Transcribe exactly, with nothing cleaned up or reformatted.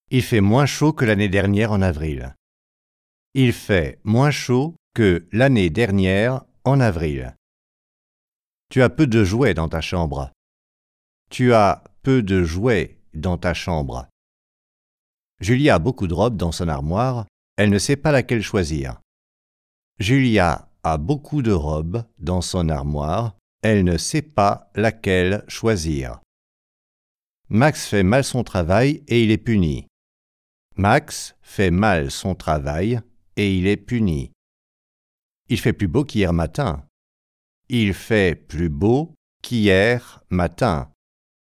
Il fait moins chaud que l'année dernière en avril. Il fait moins chaud que l'année dernière en avril. Tu as peu de jouets dans ta chambre. Tu as peu de jouets dans ta chambre. Julia a beaucoup de robes dans son armoire. Elle ne sait pas laquelle choisir. Julia a beaucoup de robes dans son armoire. Elle ne sait pas laquelle choisir. Max fait mal son travail et il est puni. Max fait mal son travail et il est puni. Il fait plus beau qu'hier matin. Il fait plus beau qu'hier matin.